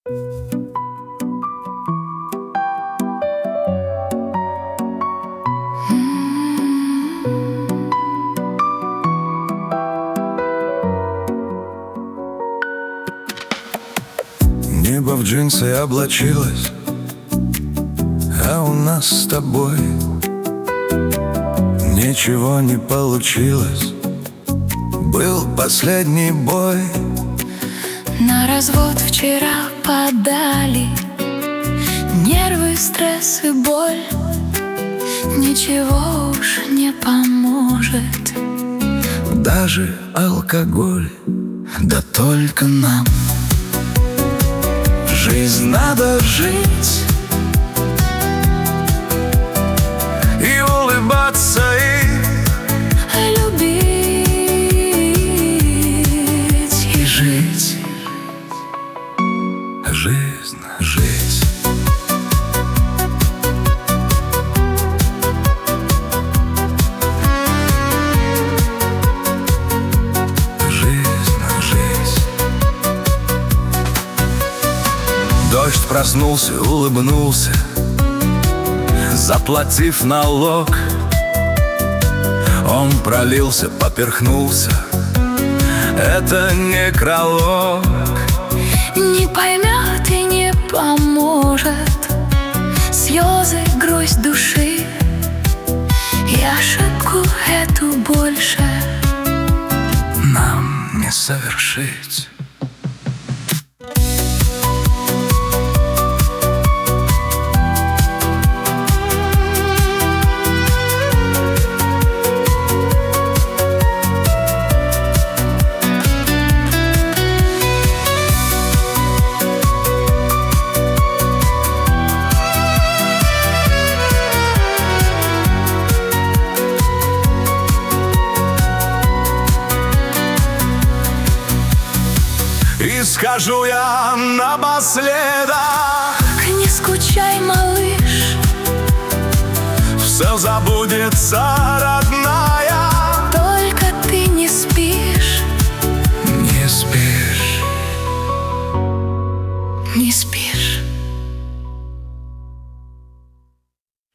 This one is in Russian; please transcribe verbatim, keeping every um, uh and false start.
Небо в джинсы облачилось, а у нас с тобой ничего не получилось. Был последний бой. На развод вчера подали. Нервы, стресс и боль. Ничего уж не поможет. Даже алкоголь. Да только нам жизнь надо жить и улыбаться, и любить, и жить. Жизнь жить. Дождь проснулся, улыбнулся, заплатив налог. Он пролился, поперхнулся. Это некролог. Не поймет и не поможет слезы, грусть души. И ошибку эту больше нам не совершить. И скажу я напоследок: не скучай, малыш, все забудется, родная.